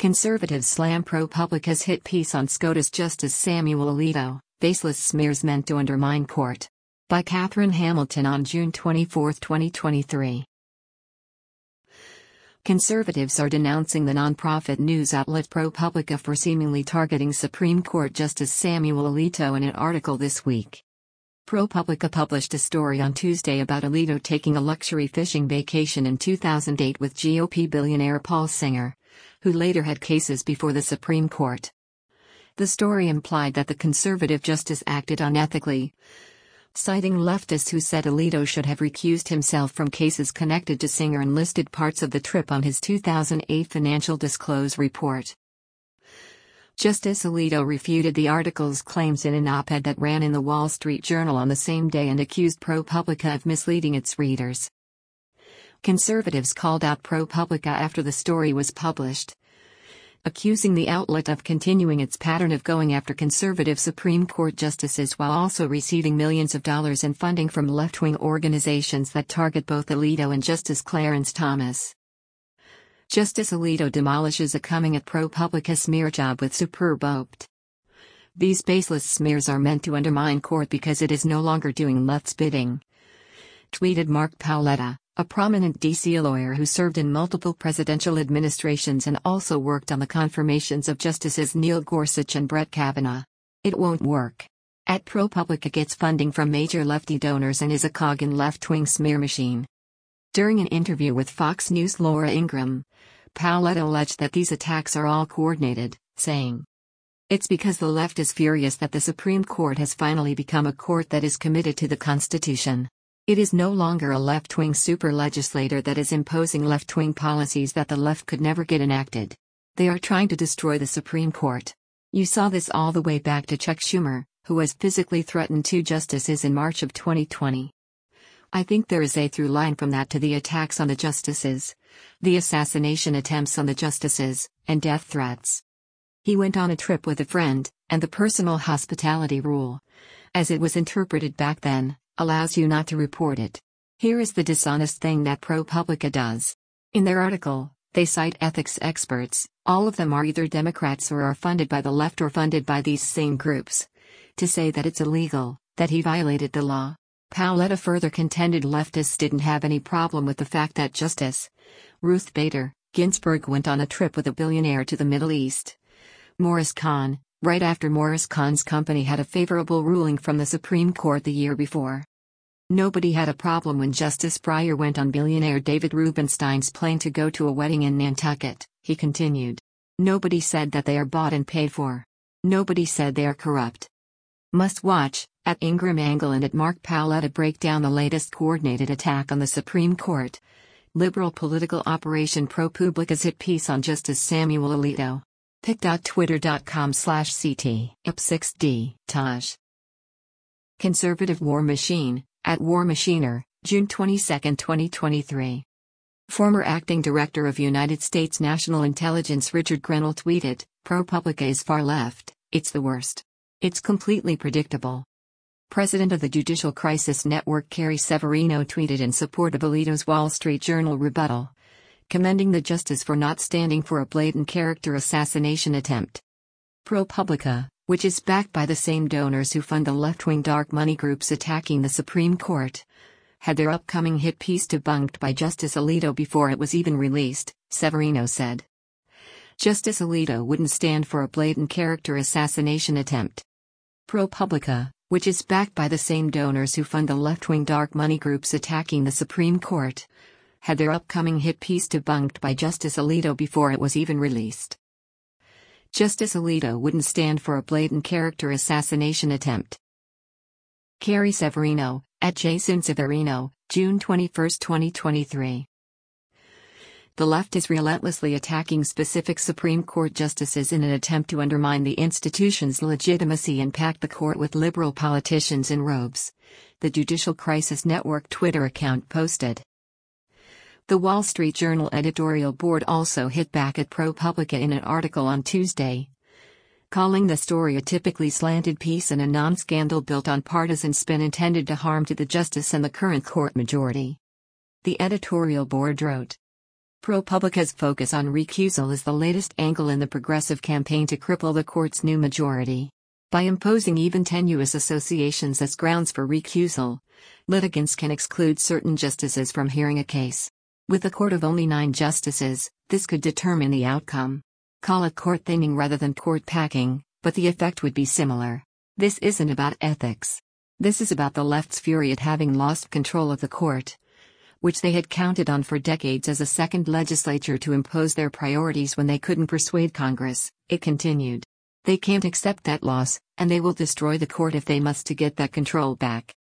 Conservatives slam ProPublica's hit piece on SCOTUS Justice Samuel Alito, baseless smears meant to undermine court. By Catherine Hamilton on June 24, 2023. Conservatives are denouncing the nonprofit news outlet ProPublica for seemingly targeting Supreme Court Justice Samuel Alito in an article this week. ProPublica published a story on Tuesday about Alito taking a luxury fishing vacation in 2008 with GOP billionaire Paul Singer, who later had cases before the Supreme Court. The story implied that the conservative justice acted unethically, citing leftists who said Alito should have recused himself from cases connected to Singer and listed parts of the trip on his 2008 financial disclosure report. Justice Alito refuted the article's claims in an op-ed that ran in the Wall Street Journal on the same day and accused ProPublica of misleading its readers. Conservatives called out ProPublica after the story was published, accusing the outlet of continuing its pattern of going after conservative Supreme Court justices while also receiving millions of dollars in funding from left-wing organizations that target both Alito and Justice Clarence Thomas. Justice Alito demolishes a coming at ProPublica smear job with superb opt. These baseless smears are meant to undermine court because it is no longer doing left's bidding, tweeted Mark Paoletta, a prominent D.C. lawyer who served in multiple presidential administrations and also worked on the confirmations of Justices Neil Gorsuch and Brett Kavanaugh. It won't work. ProPublica gets funding from major lefty donors and is a cog in left-wing smear machine. During an interview with Fox News' Laura Ingraham, Paoletta alleged that these attacks are all coordinated, saying, "It's because the left is furious that the Supreme Court has finally become a court that is committed to the Constitution. It is no longer a left-wing super-legislator that is imposing left-wing policies that the left could never get enacted. They are trying to destroy the Supreme Court. You saw this all the way back to Chuck Schumer, who has physically threatened 2 justices in March of 2020. I think there is a through line from that to the attacks on the justices, the assassination attempts on the justices, and death threats. He went on a trip with a friend, and the personal hospitality rule, as it was interpreted back then, allows you not to report it. Here is the dishonest thing that ProPublica does. In their article, they cite ethics experts, all of them are either Democrats or are funded by the left or funded by these same groups, to say that it's illegal, that he violated the law. Paoletta further contended leftists didn't have any problem with the fact that Justice Ruth Bader Ginsburg went on a trip with a billionaire to the Middle East, Morris Kahn, right after Morris Kahn's company had a favorable ruling from the Supreme Court the year before. Nobody had a problem when Justice Breyer went on billionaire David Rubenstein's plane to go to a wedding in Nantucket, he continued. Nobody said that they are bought and paid for. Nobody said they are corrupt. Must watch, at Ingraham Angle and at Mark Paoletta break down the latest coordinated attack on the Supreme Court. Liberal political operation ProPublica's hit piece on Justice Samuel Alito. pic.twitter.com/ct up6d Taj. Conservative War Machine, at War Machiner, June 22, 2023. Former acting director of United States National Intelligence Richard Grenell tweeted, ProPublica is far left, it's the worst. It's completely predictable. President of the Judicial Crisis Network Carrie Severino tweeted in support of Alito's Wall Street Journal rebuttal, commending the justice for not standing for a blatant character assassination attempt. ProPublica, which is backed by the same donors who fund the left-wing dark money groups attacking the Supreme Court, had their upcoming hit piece debunked by Justice Alito before it was even released, Severino said. Justice Alito wouldn't stand for a blatant character assassination attempt. ProPublica, which is backed by the same donors who fund the left-wing dark money groups attacking the Supreme Court, had their upcoming hit piece debunked by Justice Alito before it was even released. Justice Alito wouldn't stand for a blatant character assassination attempt. Carrie Severino, at Jason Severino, June 21, 2023. The left is relentlessly attacking specific Supreme Court justices in an attempt to undermine the institution's legitimacy and pack the court with liberal politicians in robes, the Judicial Crisis Network Twitter account posted. The Wall Street Journal editorial board also hit back at ProPublica in an article on Tuesday, calling the story a typically slanted piece and a non-scandal built on partisan spin intended to harm to the justice and the current court majority. The editorial board wrote, ProPublica's focus on recusal is the latest angle in the progressive campaign to cripple the court's new majority. By imposing even tenuous associations as grounds for recusal, litigants can exclude certain justices from hearing a case. With a court of only 9 justices, this could determine the outcome. Call it court thinning rather than court packing, but the effect would be similar. This isn't about ethics. This is about the left's fury at having lost control of the court, which they had counted on for decades as a second legislature to impose their priorities when they couldn't persuade Congress, it continued. They can't accept that loss, and they will destroy the court if they must to get that control back.